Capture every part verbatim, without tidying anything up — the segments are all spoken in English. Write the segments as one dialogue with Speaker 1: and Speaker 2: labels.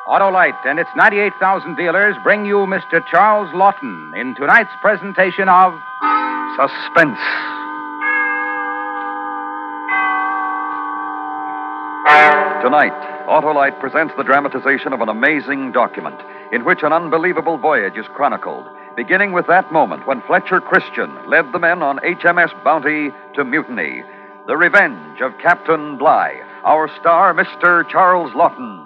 Speaker 1: Autolite and its ninety-eight thousand dealers bring you Mister Charles Lawton in tonight's presentation of
Speaker 2: Suspense. Tonight, Autolite presents the dramatization of an amazing document in which an unbelievable voyage is chronicled, beginning with that moment when Fletcher Christian led the men on H M S Bounty to mutiny. The Revenge of Captain Bligh. Our star, Mister Charles Lawton.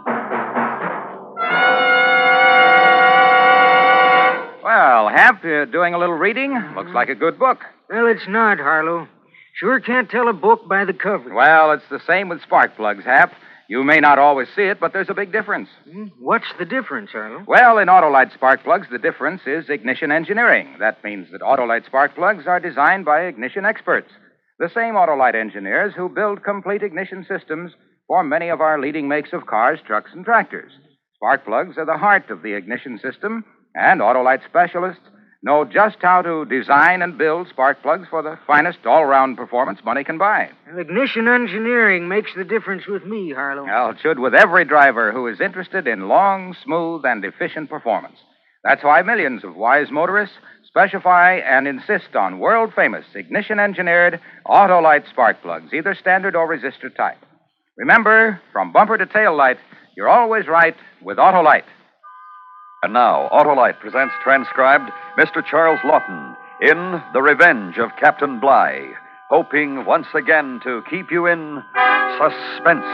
Speaker 1: Well, Hap, you're doing a little reading? Looks like a good book.
Speaker 3: Well, it's not, Harlow. Sure can't tell a book by the cover.
Speaker 1: Well, it's the same with spark plugs, Hap. You may not always see it, but there's a big difference.
Speaker 3: Hmm? What's the difference, Harlow?
Speaker 1: Well, in Autolite spark plugs, the difference is ignition engineering. That means that Autolite spark plugs are designed by ignition experts. The same Autolite engineers who build complete ignition systems for many of our leading makes of cars, trucks, and tractors. Spark plugs are the heart of the ignition system, and Autolite specialists know just how to design and build spark plugs for the finest all-round performance money can buy.
Speaker 3: Well, ignition engineering makes the difference with me, Harlow.
Speaker 1: Well, it should with every driver who is interested in long, smooth, and efficient performance. That's why millions of wise motorists specify and insist on world-famous ignition-engineered Autolite spark plugs, either standard or resistor type. Remember, from bumper to tail light, you're always right with Autolite.
Speaker 2: And now, Autolite presents transcribed Mister Charles Lawton in The Revenge of Captain Bligh, hoping once again to keep you in suspense.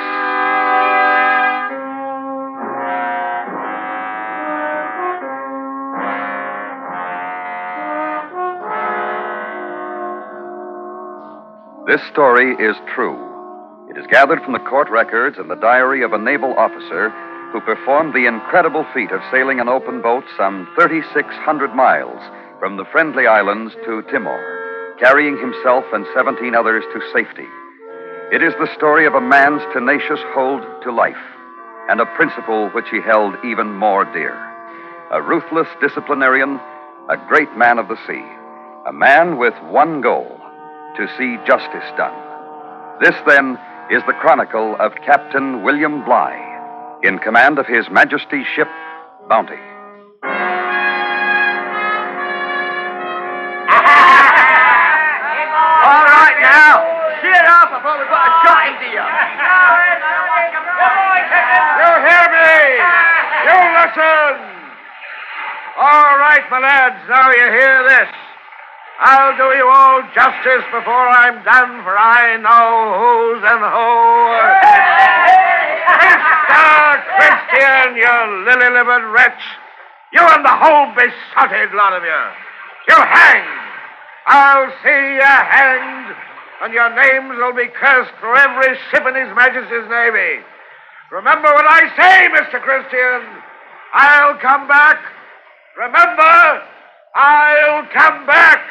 Speaker 2: This story is true. It is gathered from the court records and the diary of a naval officer who performed the incredible feat of sailing an open boat some thirty-six hundred miles from the Friendly Islands to Timor, carrying himself and seventeen others to safety. It is the story of a man's tenacious hold to life and a principle which he held even more dear. A ruthless disciplinarian, a great man of the sea, a man with one goal, to see justice done. This, then, is the chronicle of Captain William Bligh, in command of His Majesty's ship, Bounty.
Speaker 4: All right, now, sit up before we put a shot into you.
Speaker 5: You hear me? You listen. All right, my lads, now you hear this. I'll do you all justice before I'm done, for I know who's and who. Mister Christian, you lily-livered wretch. You and the whole besotted lot of you. You hanged. I'll see you hanged, and your names will be cursed through every ship in His Majesty's Navy. Remember what I say, Mister Christian. I'll come back. Remember, I'll come back.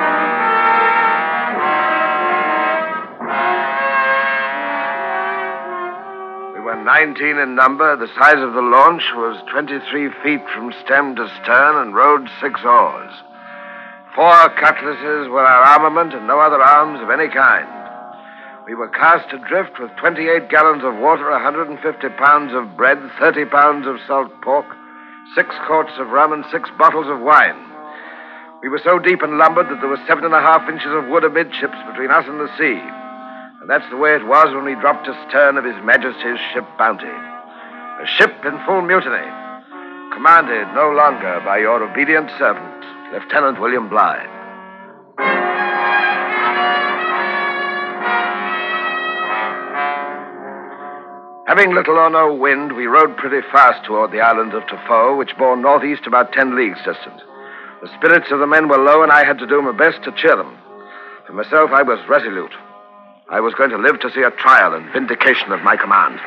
Speaker 5: We were nineteen in number. The size of the launch was twenty-three feet from stem to stern and rowed six oars. Four cutlasses were our armament and no other arms of any kind. We were cast adrift with twenty-eight gallons of water, one hundred fifty pounds of bread, thirty pounds of salt pork, six quarts of rum, and six bottles of wine. We were so deep and lumbered that there were seven and a half inches of wood amidships between us and the sea. And that's the way it was when we dropped astern of His Majesty's ship Bounty. A ship in full mutiny, commanded no longer by your obedient servant, Lieutenant William Bligh. Having little or no wind, we rowed pretty fast toward the island of Tofo, which bore northeast about ten leagues distant. The spirits of the men were low, and I had to do my best to cheer them. For myself, I was resolute. I was going to live to see a trial and vindication of my command.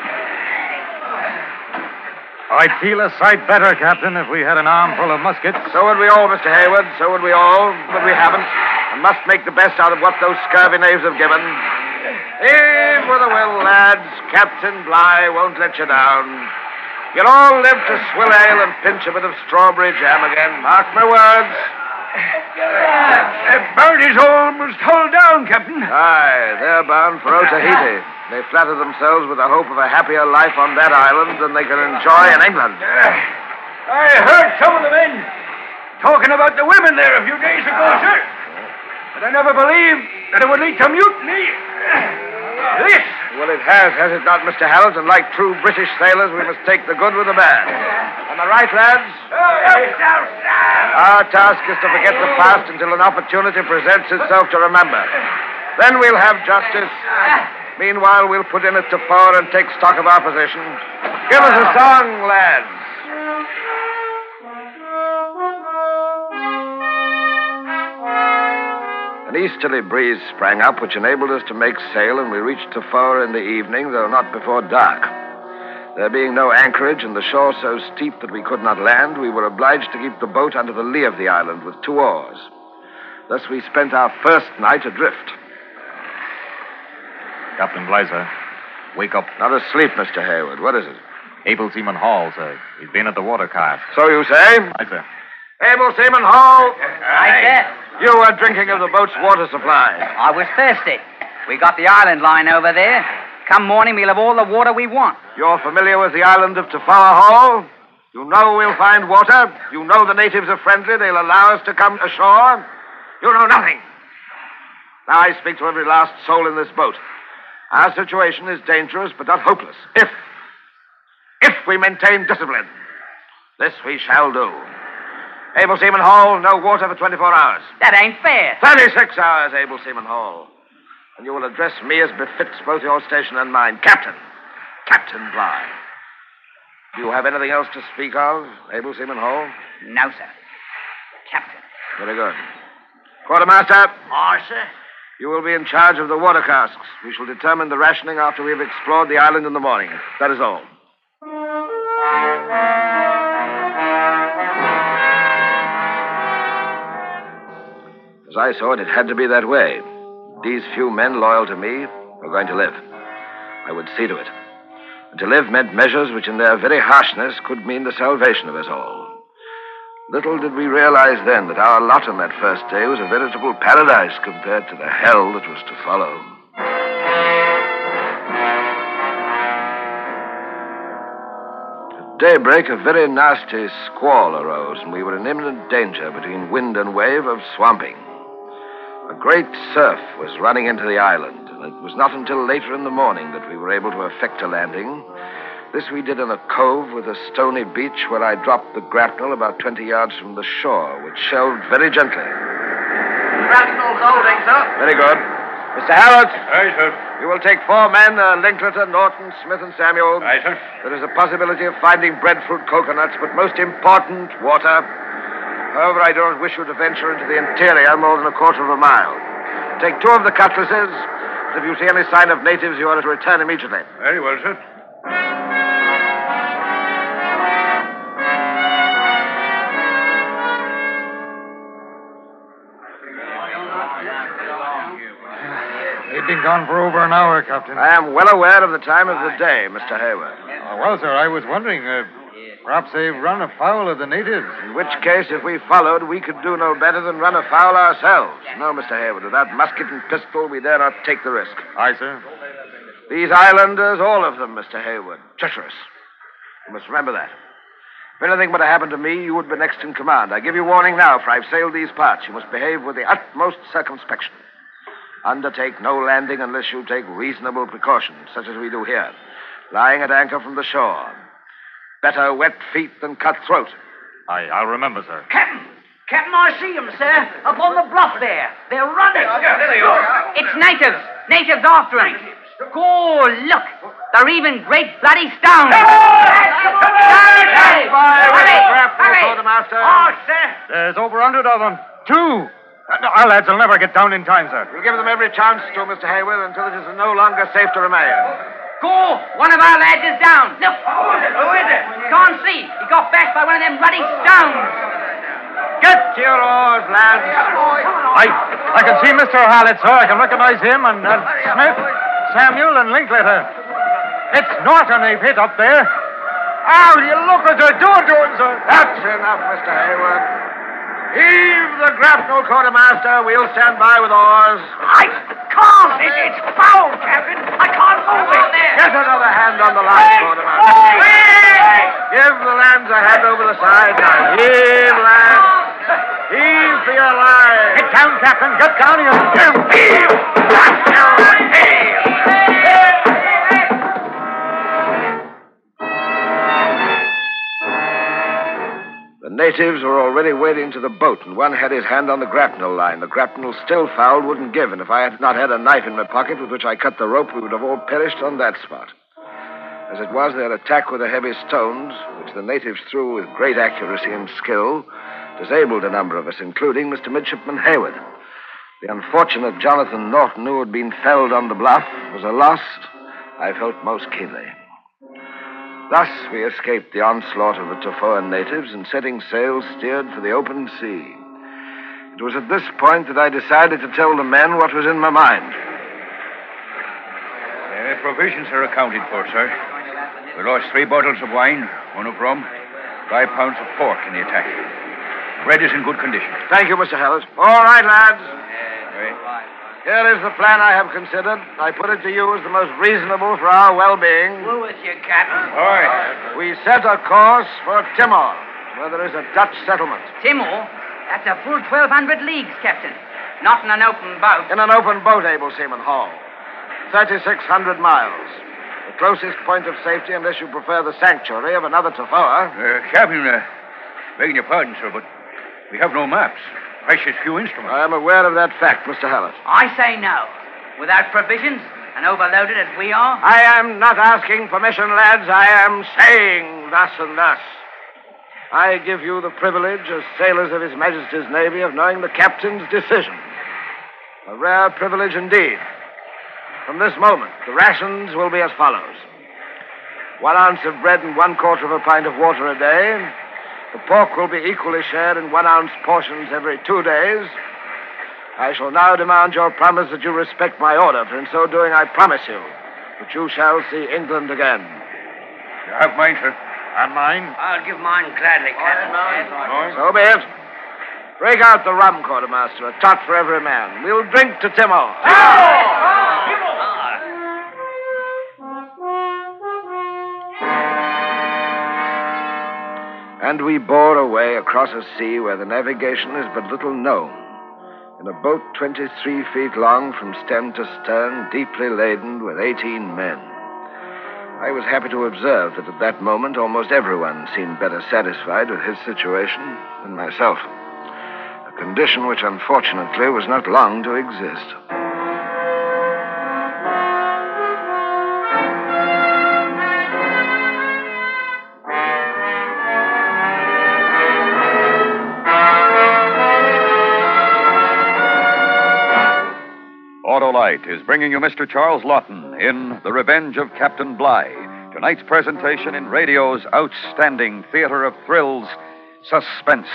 Speaker 6: I'd feel a sight better, Captain, if we had an armful of muskets.
Speaker 5: So would we all, Mister Hayward. So would we all. But we haven't, and must make the best out of what those scurvy knaves have given. In with a will, lads. Captain Bligh won't let you down. You'll all live to swill ale and pinch a bit of strawberry jam again. Mark my words.
Speaker 4: The boat is almost hull down, Captain.
Speaker 5: Aye, they're bound for Otaheite. They flatter themselves with the hope of a happier life on that island than they can enjoy in England.
Speaker 4: I heard some of the men talking about the women there a few days ago, sir. But I never believed that it would lead to mutiny. This.
Speaker 5: Well, it has, has it not, Mister Hamilton? Like true British sailors, we must take the good with the bad. Am I right, lads? Our task is to forget the past until an opportunity presents itself to remember. Then we'll have justice. Meanwhile, we'll put in at Tafar and take stock of our position. Give us a song, lads. An easterly breeze sprang up, which enabled us to make sail, and we reached Tafar in the evening, though not before dark. There being no anchorage and the shore so steep that we could not land, we were obliged to keep the boat under the lee of the island with two oars. Thus we spent our first night adrift.
Speaker 6: Captain Blazer, wake up.
Speaker 5: Not asleep, Mister Hayward. What is it?
Speaker 6: Able Seaman Hall, sir. He's been at the water cask.
Speaker 5: So you say?
Speaker 6: Aye, sir.
Speaker 5: Able Seaman Hall.
Speaker 7: Aye, sir.
Speaker 5: You were drinking of the boat's water supply.
Speaker 7: I was thirsty. We got the island line over there. Come morning, we'll have all the water we want.
Speaker 5: You're familiar with the island of Tafar Hall? You know we'll find water? You know the natives are friendly. They'll allow us to come ashore? You know nothing. Now I speak to every last soul in this boat. Our situation is dangerous, but not hopeless. If, if we maintain discipline, this we shall do. Able Seaman Hall, no water for twenty-four hours.
Speaker 7: That ain't fair.
Speaker 5: thirty-six hours, Able Seaman Hall. And you will address me as befits both your station and mine. Captain. Captain Bligh. Do you have anything else to speak of, Able Seaman Hall?
Speaker 7: No, sir. Captain.
Speaker 5: Very good. Quartermaster.
Speaker 7: Aye, sir.
Speaker 5: You will be in charge of the water casks. We shall determine the rationing after we have explored the island in the morning. That is all. As I saw it, it had to be that way. These few men loyal to me were going to live. I would see to it. And to live meant measures which in their very harshness could mean the salvation of us all. Little did we realize then that our lot on that first day was a veritable paradise compared to the hell that was to follow. At daybreak, a very nasty squall arose, and we were in imminent danger between wind and wave of swamping. A great surf was running into the island, and it was not until later in the morning that we were able to effect a landing. This we did in a cove with a stony beach where I dropped the grapnel about twenty yards from the shore, which shelved very gently.
Speaker 7: Grapnel's holding, sir.
Speaker 5: Very good. Mister Hallett.
Speaker 6: Aye, sir.
Speaker 5: You will take four men, uh, Linklater, Norton, Smith, and Samuel.
Speaker 6: Aye, sir.
Speaker 5: There is a possibility of finding breadfruit coconuts, but most important, water. However, I don't wish you to venture into the interior more than a quarter of a mile. Take two of the cutlasses. If you see any sign of natives, you are to return immediately.
Speaker 6: Very well, sir. They've been gone for over an hour, Captain.
Speaker 5: I am well aware of the time of the day, Mister Hayward.
Speaker 6: Oh, well, sir, I was wondering, uh, perhaps they've run afoul of the natives.
Speaker 5: In which case, if we followed, we could do no better than run afoul ourselves. No, Mister Hayward, without musket and pistol, we dare not take the risk.
Speaker 6: Aye, sir.
Speaker 5: These islanders, all of them, Mister Hayward, treacherous. You must remember that. If anything were to happen to me, you would be next in command. I give you warning now, for I've sailed these parts. You must behave with the utmost circumspection. Undertake no landing unless you take reasonable precautions, such as we do here, lying at anchor from the shore. Better wet feet than cut throat.
Speaker 6: Aye, I'll remember, sir.
Speaker 7: Captain! Captain, I see them, sir. Up on the bluff there. They're running.
Speaker 4: there they are.
Speaker 7: It's natives. Natives after them. Oh, look. They're even great bloody stones. Hurry! Hurry!
Speaker 5: Quartermaster.
Speaker 7: Oh, sir.
Speaker 6: There's over a hundred of them. Two. Uh, no, our lads will never get down in time, sir.
Speaker 5: We'll give them every chance to, Mister Hayward, until it is no longer safe to remain.
Speaker 7: Go! One of our lads is down. Look. Who is it? Who is it? Can't see. He got bashed by one of them ruddy stones.
Speaker 5: Get to your oars, lads.
Speaker 6: I, I can see Mister Hallett, sir. I can recognize him and uh, Smith, Samuel, and Linklater. It's Norton they've hit up there. How do you look at the door doing, sir?
Speaker 5: That's enough, Mister Hayward. Heave the grapnel, quartermaster. We'll stand by with oars.
Speaker 4: I can't. It, it's foul, Captain. I can't move it.
Speaker 5: Get another hand on the line, quartermaster. Give the lands a hand over the side. Now heave, lads. Heave for your lives.
Speaker 6: Get down, Captain. Get down here.
Speaker 5: Heave. Heave. The natives were already wading to the boat, and one had his hand on the grapnel line. The grapnel, still fouled, wouldn't give, and if I had not had a knife in my pocket with which I cut the rope, we would have all perished on that spot. As it was, their attack with the heavy stones, which the natives threw with great accuracy and skill, disabled a number of us, including Mister Midshipman Hayward. The unfortunate Jonathan Norton, who had been felled on the bluff, was a loss I felt most keenly. Thus, we escaped the onslaught of the Tofoan natives and, setting sail, steered for the open sea. It was at this point that I decided to tell the men what was in my mind.
Speaker 4: Uh, provisions are accounted for, sir. We lost three bottles of wine, one of rum, five pounds of pork in the attack. Bread is in good condition.
Speaker 5: Thank you, Mister Hallett. All right, lads. Here is the plan I have considered. I put it to you as the most reasonable for our well-being.
Speaker 7: Who is your captain?
Speaker 4: All right.
Speaker 5: We set a course for Timor, where there is a Dutch settlement.
Speaker 7: Timor? That's a full twelve hundred leagues, Captain. Not in an open boat.
Speaker 5: In an open boat, Able Seaman Hall. thirty-six hundred miles. The closest point of safety, unless you prefer the sanctuary of another Tofoa.
Speaker 4: Uh, Captain, uh, begging your pardon, sir, but we have no maps. Precious few instruments.
Speaker 5: I am aware of that fact, Mister Hallett.
Speaker 7: I say no. Without provisions, and overloaded as we are.
Speaker 5: I am not asking permission, lads. I am saying thus and thus. I give you the privilege, as sailors of His Majesty's Navy, of knowing the captain's decision. A rare privilege indeed. From this moment, the rations will be as follows. One ounce of bread and one quarter of a pint of water a day. The pork will be equally shared in one-ounce portions every two days. I shall now demand your promise that you respect my order, for in so doing I promise you that you shall see England again.
Speaker 4: You have mine, sir.
Speaker 6: And mine?
Speaker 7: I'll give mine gladly, Captain.
Speaker 5: So be it. Break out the rum, quartermaster, a tot for every man. We'll drink to Timor. And we bore away across a sea where the navigation is but little known. In a boat twenty-three feet long from stem to stern, deeply laden with eighteen men. I was happy to observe that at that moment almost everyone seemed better satisfied with his situation than myself. A condition which unfortunately was not long to exist.
Speaker 2: Autolite is bringing you Mister Charles Lawton in The Revenge of Captain Bligh. Tonight's presentation in radio's outstanding theater of thrills, Suspense.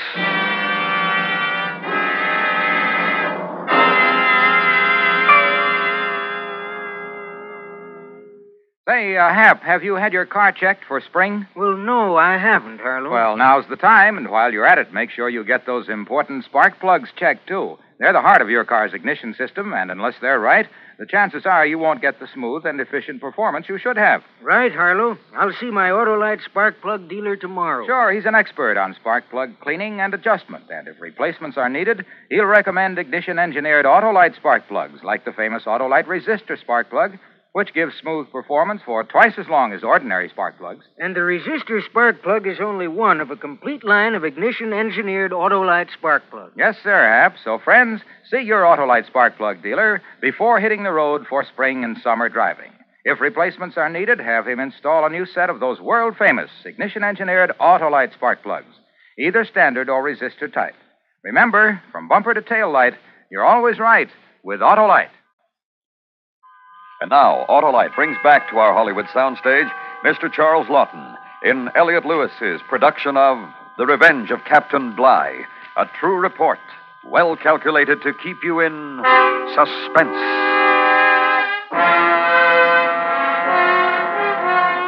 Speaker 1: Say, uh, Hap, have you had your car checked for spring?
Speaker 3: Well, no, I haven't, Harlow.
Speaker 1: Well, now's the time, and while you're at it, make sure you get those important spark plugs checked, too. They're the heart of your car's ignition system, and unless they're right, the chances are you won't get the smooth and efficient performance you should have.
Speaker 3: Right, Harlow. I'll see my Autolite spark plug dealer tomorrow.
Speaker 1: Sure, he's an expert on spark plug cleaning and adjustment, and if replacements are needed, he'll recommend ignition-engineered Autolite spark plugs, like the famous Autolite resistor spark plug, which gives smooth performance for twice as long as ordinary spark plugs.
Speaker 3: And the resistor spark plug is only one of a complete line of ignition-engineered Autolite spark plugs.
Speaker 1: Yes, sir, Hap. So, friends, see your Autolite spark plug dealer before hitting the road for spring and summer driving. If replacements are needed, have him install a new set of those world-famous ignition-engineered Autolite spark plugs, either standard or resistor type. Remember, from bumper to tail light, you're always right with Autolite.
Speaker 2: And now, Autolite brings back to our Hollywood soundstage Mister Charles Lawton in Elliot Lewis's production of The Revenge of Captain Bligh, a true report, well calculated to keep you in suspense.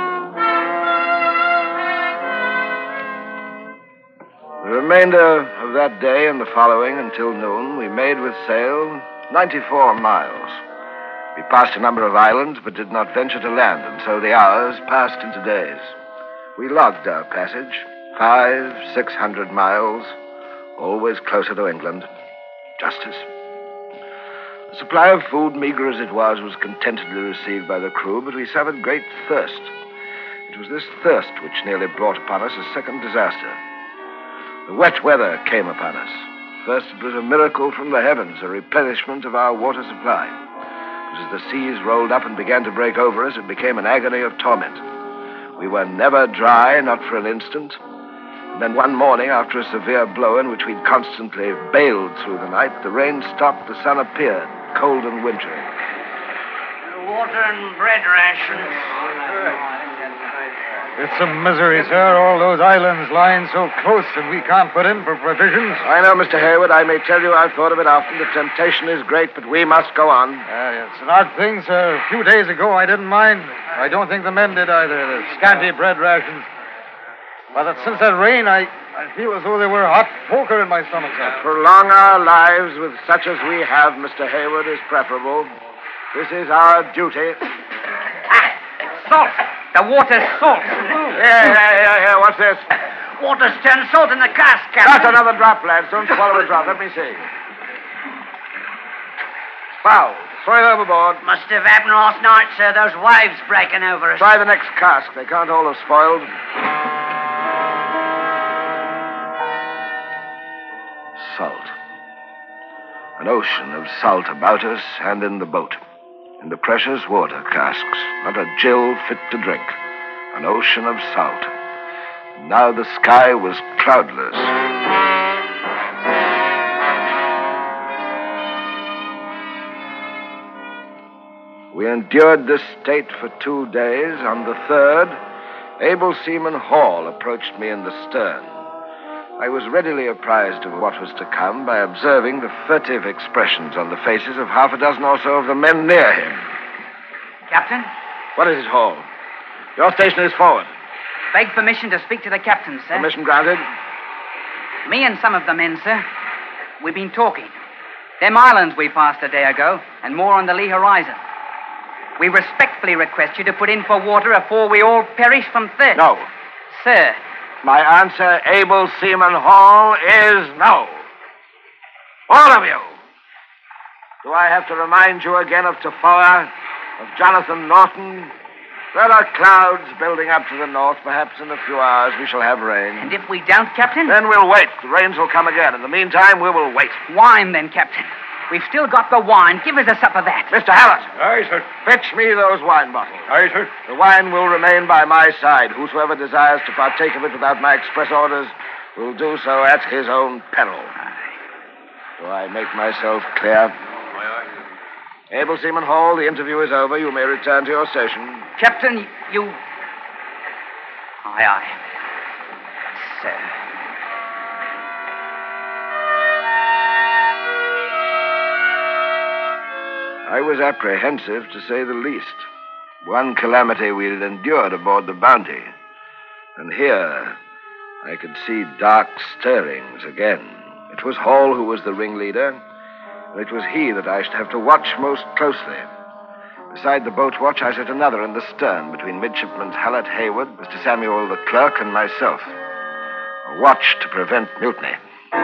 Speaker 5: The remainder of of that day and the following until noon, we made with sail ninety-four miles. We passed a number of islands, but did not venture to land, and so the hours passed into days. We logged our passage, five, six hundred miles, always closer to England. Justice. The supply of food, meager as it was, was contentedly received by the crew, but we suffered great thirst. It was this thirst which nearly brought upon us a second disaster. The wet weather came upon us. First, it was a miracle from the heavens, a replenishment of our water supply. But as the seas rolled up and began to break over us, it became an agony of torment. We were never dry, not for an instant. And then one morning, after a severe blow in which we'd constantly bailed through the night, the rain stopped, the sun appeared, cold and wintry.
Speaker 3: Water and bread rations.
Speaker 6: It's a misery, sir, all those islands lying so close and we can't put in for provisions.
Speaker 5: I know, Mister Hayward. I may tell you I've thought of it often. The temptation is great, but we must go on.
Speaker 6: Uh, it's an odd thing, sir. A few days ago, I didn't mind. I don't think the men did either. The scanty bread rations. But since that rain, I, I feel as though there were hot poker in my stomach, sir.
Speaker 5: Prolong our lives with such as we have, Mister Hayward, is preferable. This is our duty.
Speaker 7: Ah, salt. The water's salt.
Speaker 5: Here, here, here, here. What's this?
Speaker 7: Water's turned salt in the cask, Captain.
Speaker 5: That's another drop, lads. Don't swallow a drop. Let me see. Foul. Throw it overboard.
Speaker 7: Must have happened last night, sir. Those waves breaking over us.
Speaker 5: Try the next cask. They can't all have spoiled. Salt. An ocean of salt about us and in the boat. In the precious water casks, not a gill fit to drink. An ocean of salt. Now the sky was cloudless. We endured this state for two days. On the third, Able Seaman Hall approached me in the stern. I was readily apprised of what was to come by observing the furtive expressions on the faces of half a dozen or so of the men near him.
Speaker 7: Captain?
Speaker 5: What is it, Hall? Your station is forward.
Speaker 7: Beg permission to speak to the captain, sir.
Speaker 5: Permission granted.
Speaker 7: Me and some of the men, sir, we've been talking. Them islands we passed a day ago, and more on the lee horizon. We respectfully request you to put in for water afore we all perish from thirst.
Speaker 5: No.
Speaker 7: Sir.
Speaker 5: My answer, Able Seaman Hall, is no. All of you. Do I have to remind you again of Tafoa, of Jonathan Norton? There are clouds building up to the north. Perhaps in a few hours we shall have rain.
Speaker 7: And if we don't, Captain?
Speaker 5: Then we'll wait. The rains will come again. In the meantime, we will wait.
Speaker 7: Wine, then, Captain. We've still got the wine. Give us a sup of that.
Speaker 5: Mister Hallett.
Speaker 4: Aye, sir.
Speaker 5: Fetch me those wine bottles.
Speaker 4: Aye, sir.
Speaker 5: The wine will remain by my side. Whosoever desires to partake of it without my express orders will do so at his own peril. Do I make myself clear? Able Seaman Hall, the interview is over. You may return to your station.
Speaker 7: Captain, you... Aye, aye. Sir.
Speaker 5: I was apprehensive, to say the least. One calamity we had endured aboard the Bounty. And here, I could see dark stirrings again. It was Hall who was the ringleader, and it was he that I should have to watch most closely. Beside the boat watch, I set another in the stern between Midshipmen Hallett Hayward, Mister Samuel the clerk, and myself. A watch to prevent mutiny.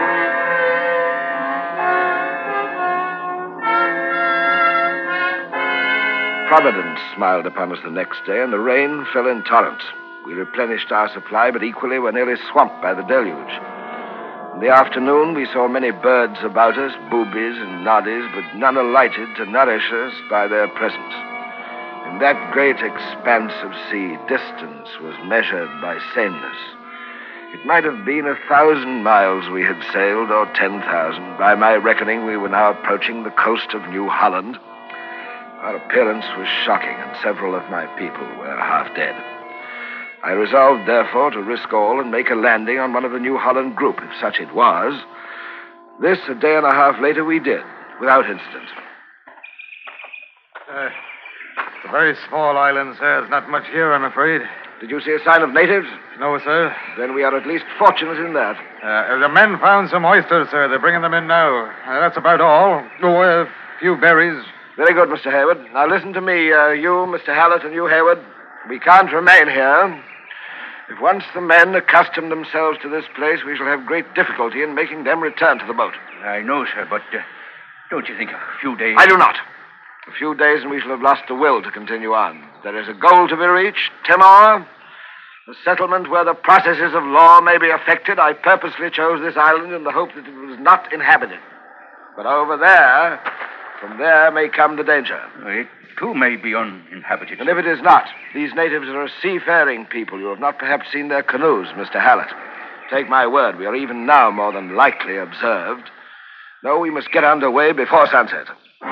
Speaker 5: Providence smiled upon us the next day, and the rain fell in torrents. We replenished our supply, but equally were nearly swamped by the deluge. In the afternoon, we saw many birds about us, boobies and noddies, but none alighted to nourish us by their presence. In that great expanse of sea, distance was measured by sameness. It might have been a thousand miles we had sailed, or ten thousand. By my reckoning, we were now approaching the coast of New Holland. Our appearance was shocking, and several of my people were half dead. I resolved, therefore, to risk all and make a landing on one of the New Holland group, if such it was. This, a day and a half later, we did, without incident.
Speaker 6: Uh, it's a very small island, sir. There's not much here, I'm afraid.
Speaker 5: Did you see a sign of natives?
Speaker 6: No, sir.
Speaker 5: Then we are at least fortunate in that.
Speaker 6: Uh, the men found some oysters, sir. They're bringing them in now. Uh, that's about all. Oh, a few berries.
Speaker 5: Very good, Mister Hayward. Now listen to me, uh, you, Mister Hallett, and you, Hayward. We can't remain here. If once the men accustom themselves to this place, we shall have great difficulty in making them return to the boat.
Speaker 4: I know, sir, but uh, don't you think a few days...
Speaker 5: I do not. A few days and we shall have lost the will to continue on. There is a goal to be reached, Timor. A settlement where the processes of law may be affected. I purposely chose this island in the hope that it was not inhabited. But over there, from there may come the danger.
Speaker 4: It, too, may be uninhabited.
Speaker 5: And if it is not, these natives are a seafaring people. You have not perhaps seen their canoes, Mister Hallett. Take my word, we are even now more than likely observed. No, we must get underway before sunset.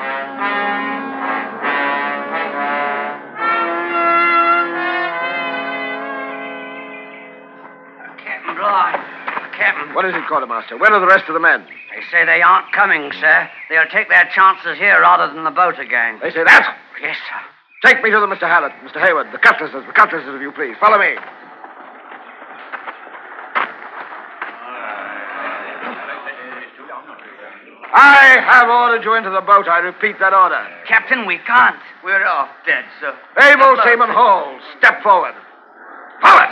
Speaker 3: Captain Bligh. Captain.
Speaker 5: What is it, quartermaster? Where are the rest of the men?
Speaker 3: They say they aren't coming, sir. They'll take their chances here rather than the boat again.
Speaker 5: They say that?
Speaker 3: Yes, sir.
Speaker 5: Take me to them, Mister Hallett, Mister Hayward. The cutlasses, the cutlasses, if you please. Follow me. I have ordered you into the boat. I repeat that order.
Speaker 7: Captain, we can't.
Speaker 3: We're off dead, sir.
Speaker 5: Abel Seaman Hall, step forward. Forward!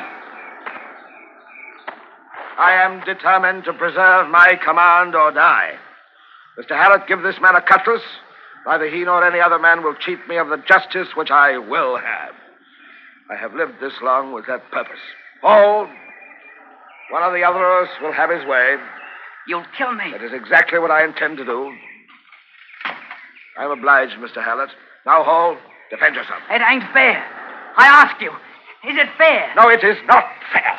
Speaker 5: I am determined to preserve my command or die. Mister Hallett, give this man a cutlass. Neither he nor any other man will cheat me of the justice which I will have. I have lived this long with that purpose. Hold. One or the other of us will have his way.
Speaker 7: You'll kill me.
Speaker 5: That is exactly what I intend to do. I'm obliged, Mister Hallett. Now, Hall, defend yourself.
Speaker 7: It ain't fair. I ask you, is it fair?
Speaker 5: No, it is not fair.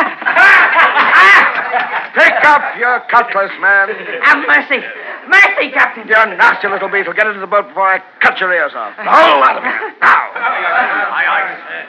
Speaker 5: Pick up your cutlass, man.
Speaker 7: Have mercy. Mercy, Captain.
Speaker 5: You nasty little beetle. Get into the boat before I cut your ears off. The whole lot of you. Now. Aye, aye, sir.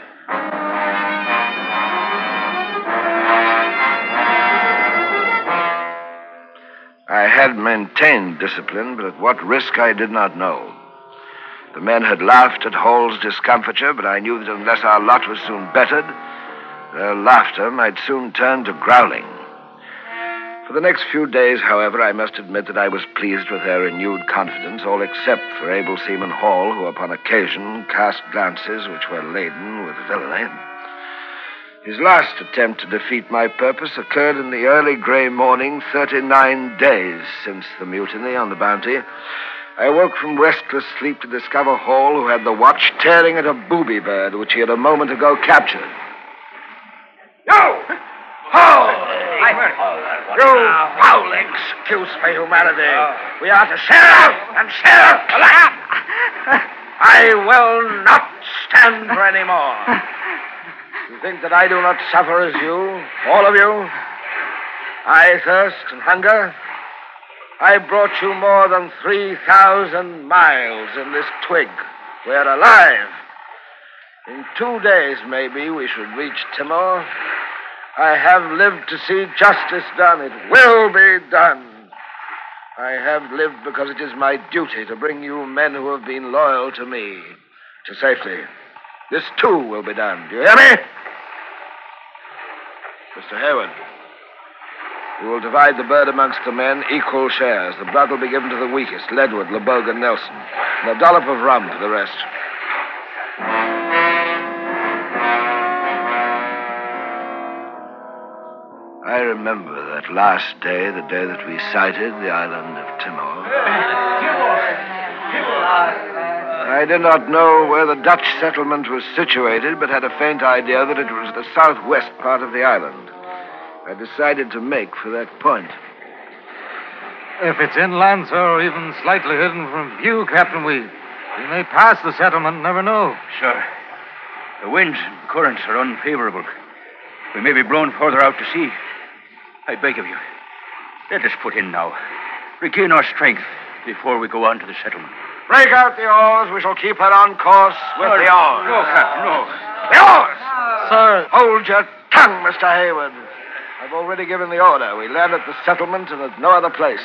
Speaker 5: I had maintained discipline, but at what risk I did not know. The men had laughed at Hall's discomfiture, but I knew that unless our lot was soon bettered, their laughter might soon turn to growling. For the next few days, however, I must admit that I was pleased with their renewed confidence, all except for Abel Seaman Hall, who upon occasion cast glances which were laden with villainy. His last attempt to defeat my purpose occurred in the early gray morning, thirty-nine days since the mutiny on the Bounty. I awoke from restless sleep to discover Hall, who had the watch, tearing at a booby bird which he had a moment ago captured. You! Hall! You foul excuse for humanity. We are to share and share alike. I will not stand for any more. You think that I do not suffer as you, all of you? I thirst and hunger. I brought you more than three thousand miles in this twig. We're alive. In two days, maybe, we should reach Timor. I have lived to see justice done. It will be done. I have lived because it is my duty to bring you men who have been loyal to me to safety. This, too, will be done. Do you hear me? Mister Hayward, you will divide the bird amongst the men, equal shares. The blood will be given to the weakest, Ledward, LeBogue, and Nelson, and a dollop of rum to the rest. I remember that last day, the day that we sighted the island of Timor. I did not know where the Dutch settlement was situated, but had a faint idea that it was the southwest part of the island. I decided to make for that point.
Speaker 6: If it's inland, sir, or even slightly hidden from view, Captain, we, we may pass the settlement and never know.
Speaker 4: Sir, the winds and currents are unfavorable. We may be blown further out to sea. I beg of you, let us put in now. Regain our strength before we go on to the settlement.
Speaker 5: Break out the oars. We shall keep her on course with
Speaker 4: no,
Speaker 5: the oars.
Speaker 4: No, Captain, no.
Speaker 5: The oars!
Speaker 6: Sir.
Speaker 5: Hold your tongue, Mister Hayward. I've already given the order. We land at the settlement and at no other place.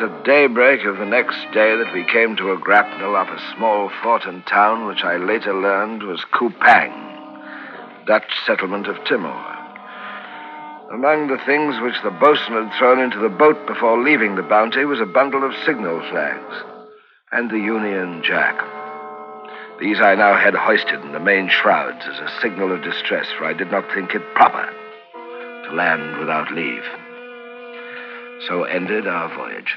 Speaker 5: at daybreak of the next day that we came to a grapnel off a small fort and town which I later learned was Kupang, Dutch settlement of Timor. Among the things which the boatswain had thrown into the boat before leaving the Bounty was a bundle of signal flags and the Union Jack. These I now had hoisted in the main shrouds as a signal of distress, for I did not think it proper to land without leave. So ended our voyage.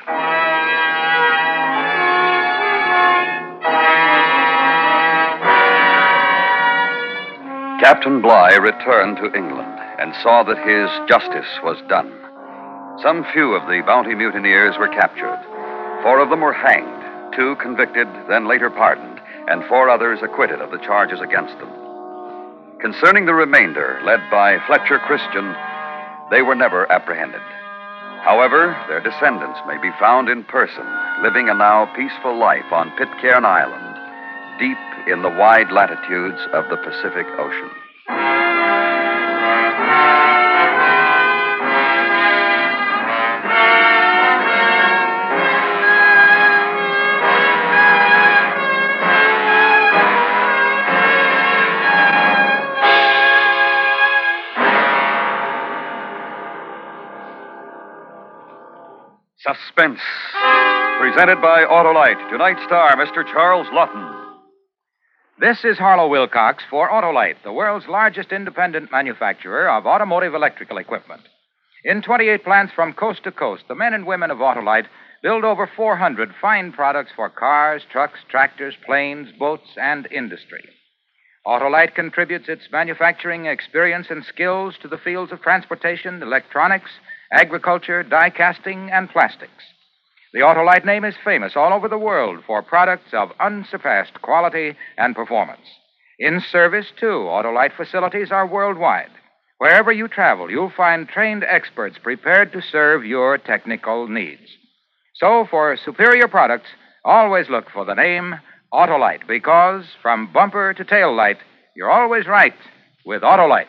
Speaker 2: Captain Bligh returned to England and saw that his justice was done. Some few of the Bounty mutineers were captured. Four of them were hanged, two convicted, then later pardoned, and four others acquitted of the charges against them. Concerning the remainder, led by Fletcher Christian, they were never apprehended. However, their descendants may be found in person, living a now peaceful life on Pitcairn Island, deep in the wide latitudes of the Pacific Ocean. Suspense, presented by Autolite. Tonight's star, Mister Charles Lawton.
Speaker 1: This is Harlow Wilcox for Autolite, the world's largest independent manufacturer of automotive electrical equipment. In twenty-eight plants from coast to coast, the men and women of Autolite build over four hundred fine products for cars, trucks, tractors, planes, boats, and industry. Autolite contributes its manufacturing experience and skills to the fields of transportation, electronics, agriculture, die casting, and plastics. The Autolite name is famous all over the world for products of unsurpassed quality and performance. In service, too, Autolite facilities are worldwide. Wherever you travel, you'll find trained experts prepared to serve your technical needs. So, for superior products, always look for the name Autolite, because from bumper to tail light, you're always right with Autolite.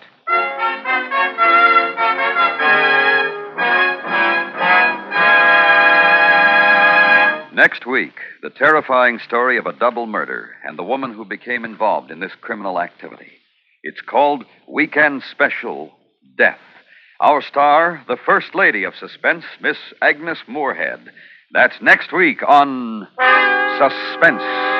Speaker 2: Next week, the terrifying story of a double murder and the woman who became involved in this criminal activity. It's called Weekend Special, Death. Our star, the First Lady of Suspense, Miss Agnes Moorehead. That's next week on Suspense.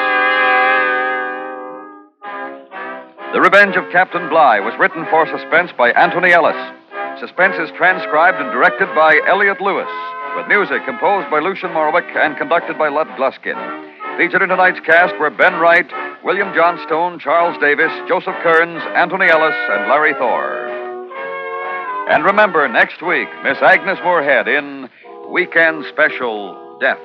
Speaker 2: The Revenge of Captain Bligh was written for Suspense by Anthony Ellis. Suspense is transcribed and directed by Elliot Lewis, with music composed by Lucian Morwick and conducted by Lud Gluskin. Featured in tonight's cast were Ben Wright, William Johnstone, Charles Davis, Joseph Kearns, Anthony Ellis, and Larry Thor. And remember, next week, Miss Agnes Moorehead in Weekend Special, Death.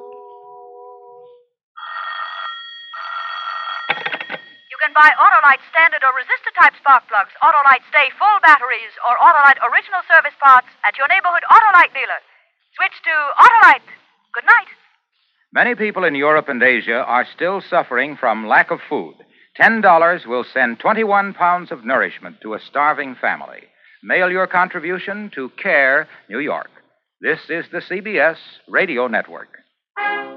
Speaker 8: You can buy Autolite standard or resistor type spark plugs, Autolite Stay full batteries, or Autolite original service parts at your neighborhood Autolite dealer. Switch to Autolite. Good night.
Speaker 1: Many people in Europe and Asia are still suffering from lack of food. Ten dollars will send twenty-one pounds of nourishment to a starving family. Mail your contribution to CARE, New York. This is the C B S Radio Network.